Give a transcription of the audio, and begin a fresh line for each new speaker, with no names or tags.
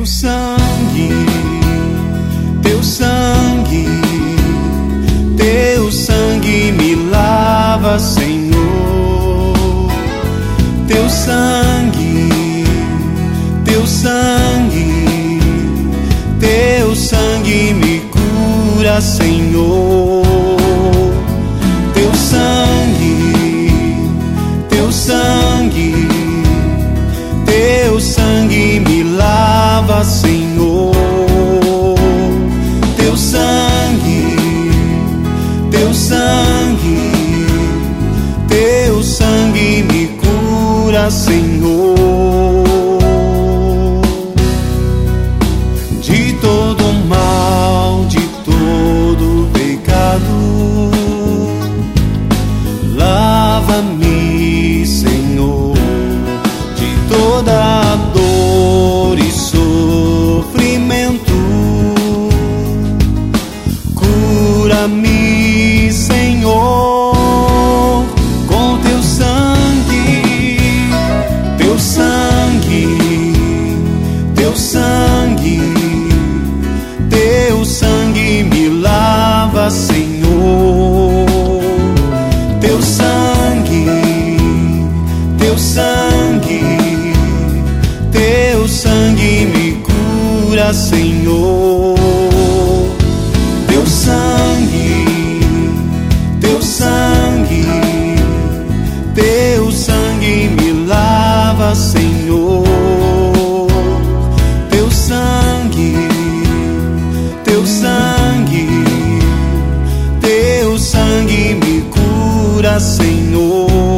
Teu sangue, teu sangue, teu sangue me lava, Senhor. Teu sangue, teu sangue, teu sangue me cura, Senhor. Teu sangue, teu sangue, teu sangue me lava, Senhor. Teu sangue, teu sangue, teu sangue me cura, Senhor. De todo mal, de todo pecado, lava-me, Senhor. De toda dor e sofrimento, cura-me, Senhor, com teu sangue, teu sangue, teu sangue, teu sangue me lava, Senhor. Teu sangue, teu sangue, teu sangue me cura, Senhor. Teu sangue, teu sangue, teu sangue me lava, Senhor. Teu sangue, teu sangue, teu sangue me cura, Senhor.